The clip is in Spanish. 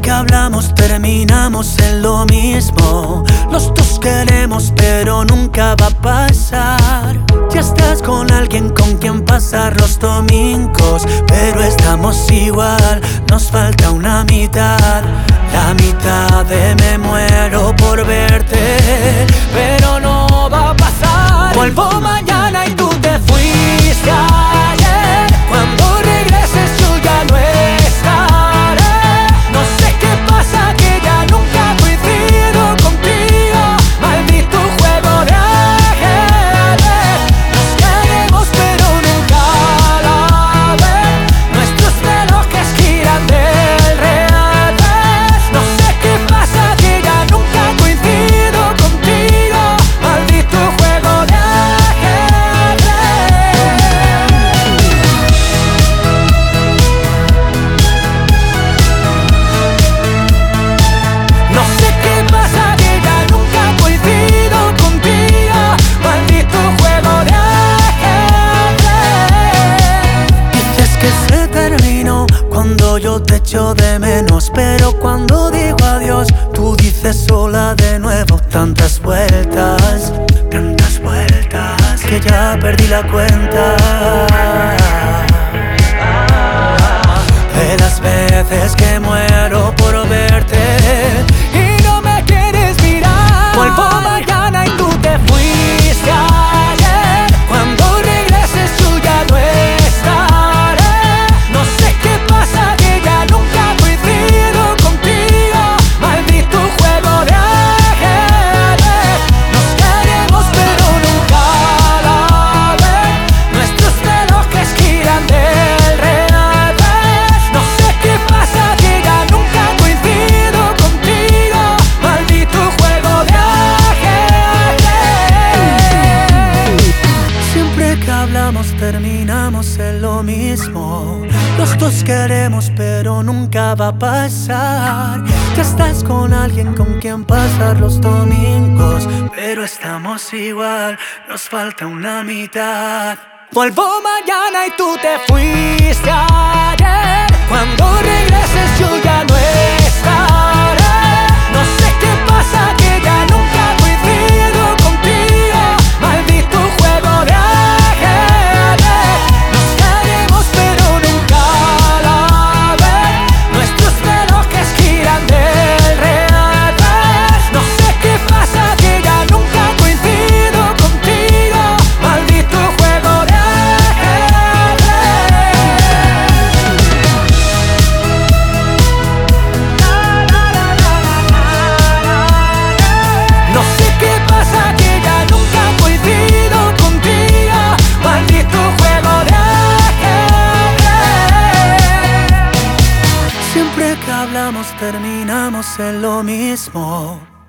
que hablamos terminamos en lo mismo. Los dos queremos pero nunca va a pasar. Ya estás con alguien con quien pasar los domingos, pero estamos igual, nos falta una mitad. La mitad de me muero por verte, pero no va a pasar. Vuelvo mañana y tú te fuiste ayer. Cuando regreses yo ya no estaré. No sé qué pasa que ya nunca coincido contigo. Maldito juego de ajedrez. Nos queremos pero nunca a la vez. Nuestros relojes giran del revés. No sé qué pasa que ya nunca coincido contigo. Maldito juego de ajedrez. No sé qué pasa que ya nunca coincido contigo. Maldito juego de ajedrez. Dices que se terminó cuando yo te echo de menos, pero cuando digo adiós tú dices hola de nuevo. Tantas vueltas que ya perdí la cuenta de las veces que muero por verte y no me quieres mirar. Vuelvo mañana y tú te fuiste ayer. Cuando regreses yo ya no estaré. No sé qué pasa que ya nunca coincido contigo. Maldito juego de ajedrez. Nos queremos pero nunca a la vez. Nuestros relojes giran del revés. No sé qué pasa que ya nunca coincido contigo. Maldito juego de ajedrez. Siempre que hablamos terminamos en lo mismo. Los dos queremos pero nunca va a pasar. Ya estás con alguien con quien pasar los domingos, pero estamos igual, nos falta una mitad. Vuelvo mañana y tú te fuiste ayer. Cuando regreses yo ya no estaré. No sé qué pasa que ya nunca coincido contigo. Maldito juego de ajedrez. Nos queremos pero nunca a la vez. Nuestros relojes giran del revés. No sé qué pasa que ya nunca coincido contigo. Maldito juego de No sé qué pasa que ya nunca coincido contigo. Maldito juego de ajedrez. Siempre que hablamos terminamos en lo mismo.